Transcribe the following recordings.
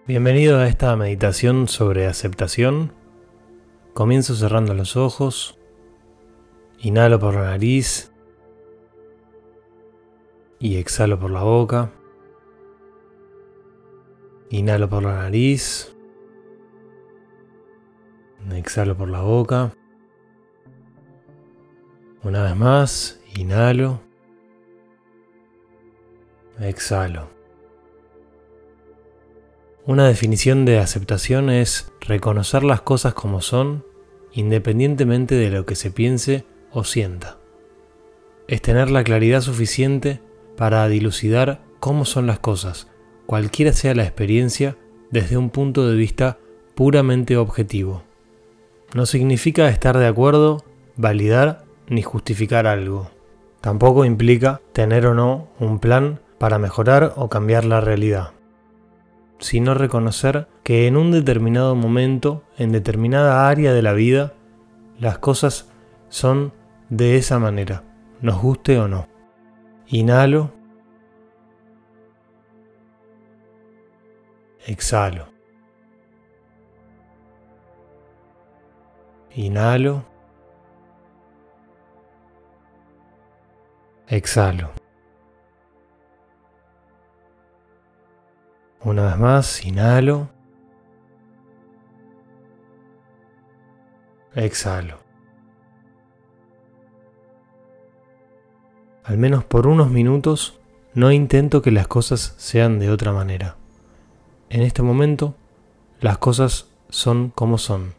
Bienvenido a esta meditación sobre aceptación. Comienzo cerrando los ojos. Inhalo por la nariz y exhalo por la boca. Inhalo por la nariz. Exhalo por la boca. Una vez más, inhalo. Exhalo. Una definición de aceptación es reconocer las cosas como son, independientemente de lo que se piense o sienta. Es tener la claridad suficiente para dilucidar cómo son las cosas, cualquiera sea la experiencia, desde un punto de vista puramente objetivo. No significa estar de acuerdo, validar ni justificar algo. Tampoco implica tener o no un plan para mejorar o cambiar la realidad, sino reconocer que en un determinado momento, en determinada área de la vida, las cosas son de esa manera, nos guste o no. Inhalo. Exhalo. Inhalo. Exhalo. Una vez más, inhalo. Exhalo. Al menos por unos minutos, no intento que las cosas sean de otra manera. En este momento, las cosas son como son.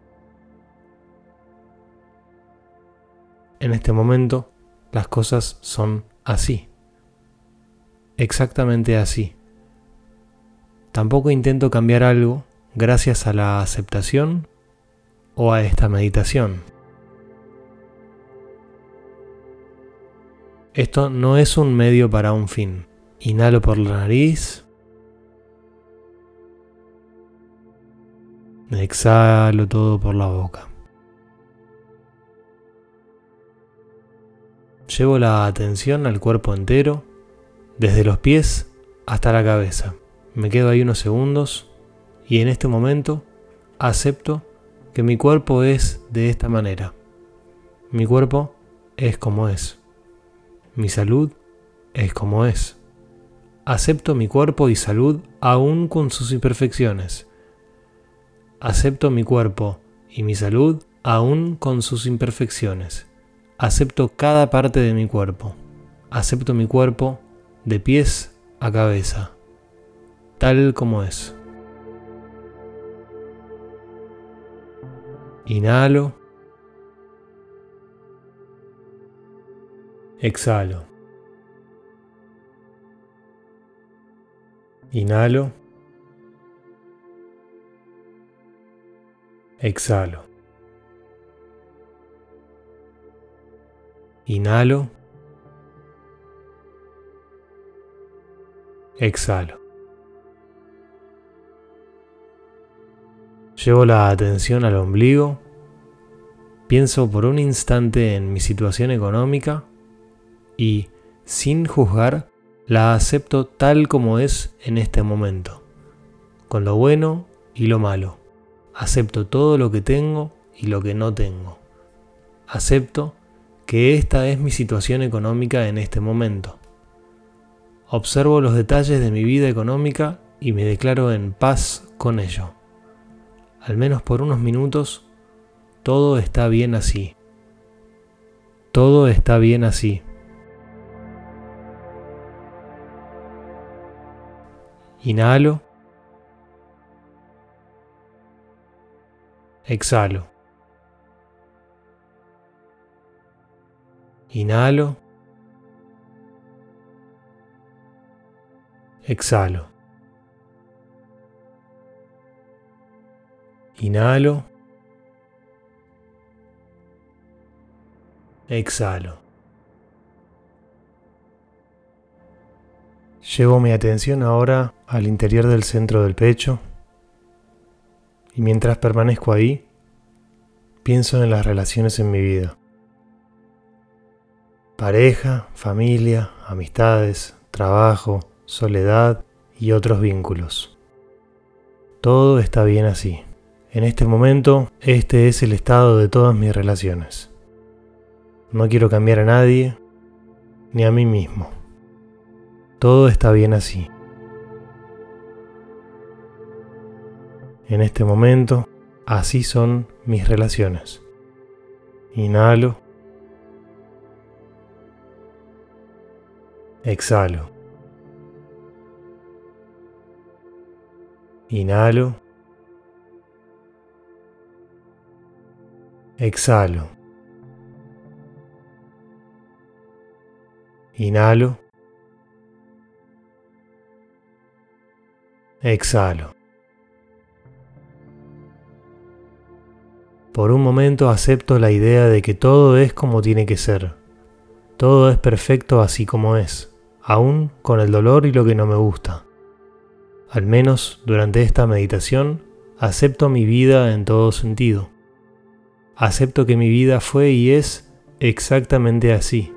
En este momento, las cosas son así. Exactamente así. Tampoco intento cambiar algo gracias a la aceptación o a esta meditación. Esto no es un medio para un fin. Inhalo por la nariz. Exhalo todo por la boca. Llevo la atención al cuerpo entero, desde los pies hasta la cabeza. Me quedo ahí unos segundos y en este momento acepto que mi cuerpo es de esta manera. Mi cuerpo es como es. Mi salud es como es. Acepto mi cuerpo y salud aún con sus imperfecciones. Acepto mi cuerpo y mi salud aún con sus imperfecciones. Acepto cada parte de mi cuerpo. Acepto mi cuerpo de pies a cabeza, tal como es. Inhalo. Exhalo. Inhalo. Exhalo. Inhalo. Exhalo. Llevo la atención al ombligo. Pienso por un instante en mi situación económica y, sin juzgar, la acepto tal como es en este momento, con lo bueno y lo malo. Acepto todo lo que tengo y lo que no tengo. Acepto que esta es mi situación económica en este momento. Observo los detalles de mi vida económica y me declaro en paz con ello. Al menos por unos minutos, todo está bien así. Todo está bien así. Inhalo. Exhalo. Inhalo. Exhalo. Inhalo. Exhalo. Llevo mi atención ahora al interior del centro del pecho y mientras permanezco ahí, pienso en las relaciones en mi vida. Pareja, familia, amistades, trabajo, soledad y otros vínculos. Todo está bien así. En este momento, este es el estado de todas mis relaciones. No quiero cambiar a nadie, ni a mí mismo. Todo está bien así. En este momento, así son mis relaciones. Inhalo. Exhalo. Inhalo. Exhalo. Inhalo. Exhalo. Por un momento acepto la idea de que todo es como tiene que ser. Todo es perfecto así como es, aún con el dolor y lo que no me gusta. Al menos durante esta meditación, acepto mi vida en todo sentido. Acepto que mi vida fue y es exactamente así.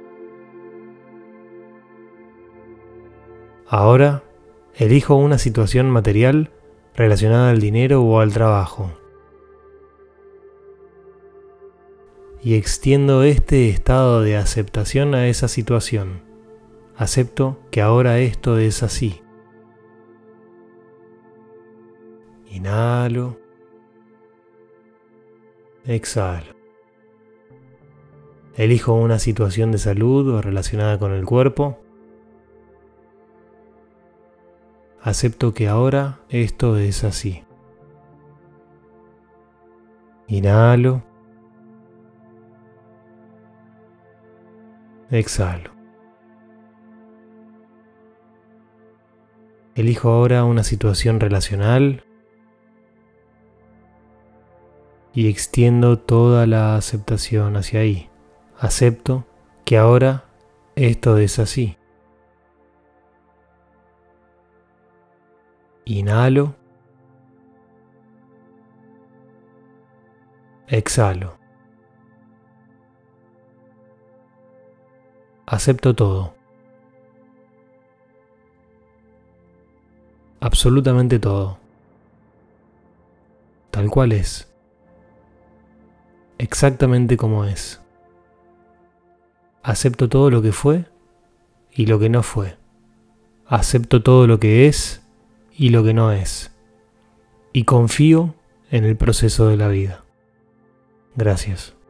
Ahora, elijo una situación material relacionada al dinero o al trabajo. Y extiendo este estado de aceptación a esa situación. Acepto que ahora esto es así. Inhalo. Exhalo. Elijo una situación de salud o relacionada con el cuerpo. Acepto que ahora esto es así. Inhalo. Exhalo. Elijo ahora una situación relacional y extiendo toda la aceptación hacia ahí. Acepto que ahora esto es así. Inhalo. Exhalo. Acepto todo. Absolutamente todo. Tal cual es. Exactamente como es. Acepto todo lo que fue y lo que no fue. Acepto todo lo que es y lo que no es. Y confío en el proceso de la vida. Gracias.